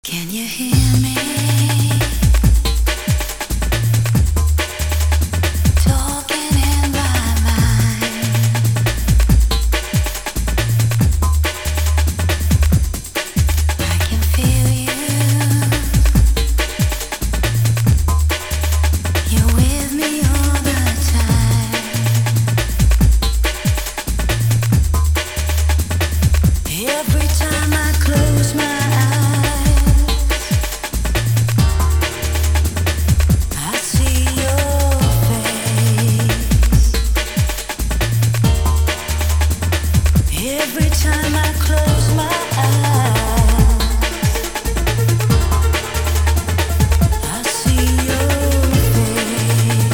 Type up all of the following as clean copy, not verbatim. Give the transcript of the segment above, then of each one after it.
Can you hear me? Talking in my mind. I can feel you. You're with me all the time. Every time I close my eyes, I see your face. Every time I close my eyes, I see your face.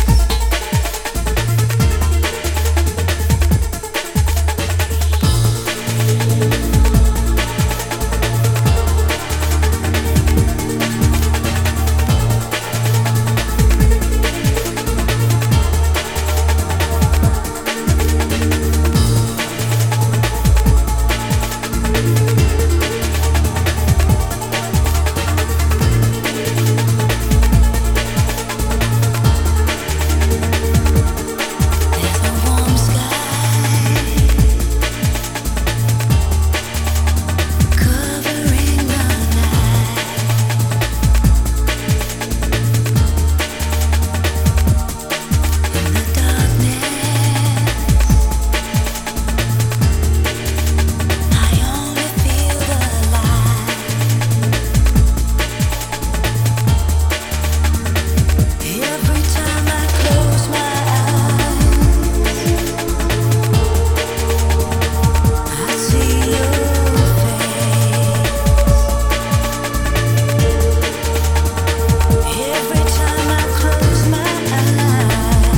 There's a warm sky covering the night. In the darkness, I only feel the light. Every time I close my eyes, I see your face. Every time I close my eyes,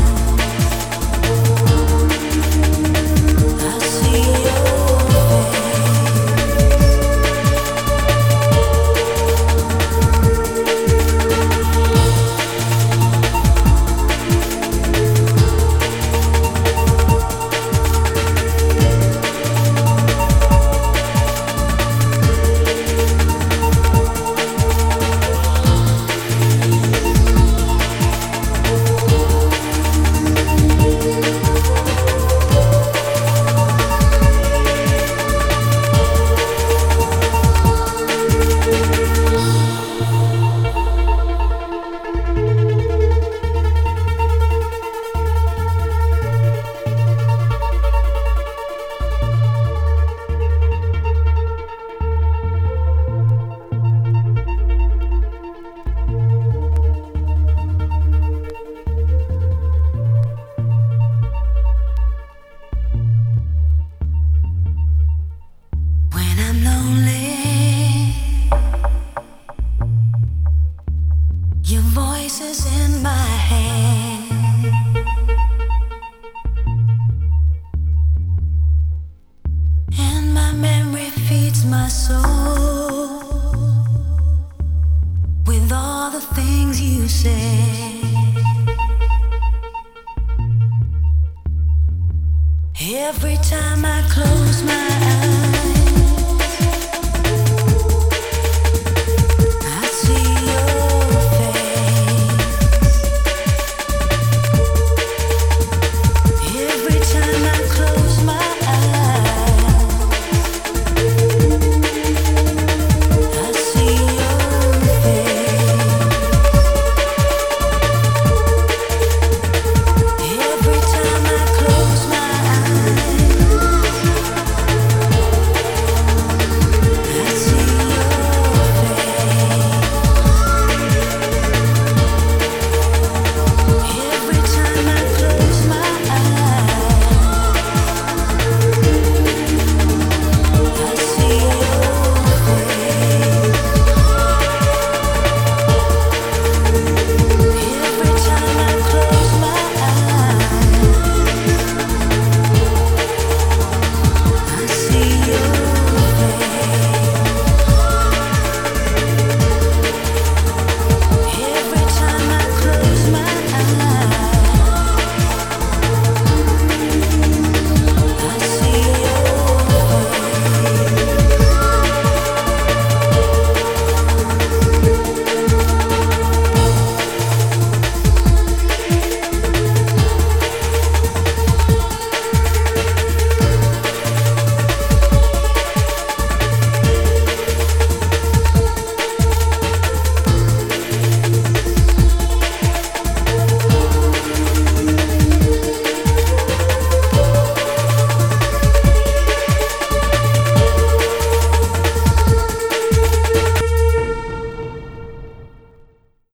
I see your When I'm lonely, your voice is in my head, and my memory feeds my soul with all the things you said. Every time I close my eyes,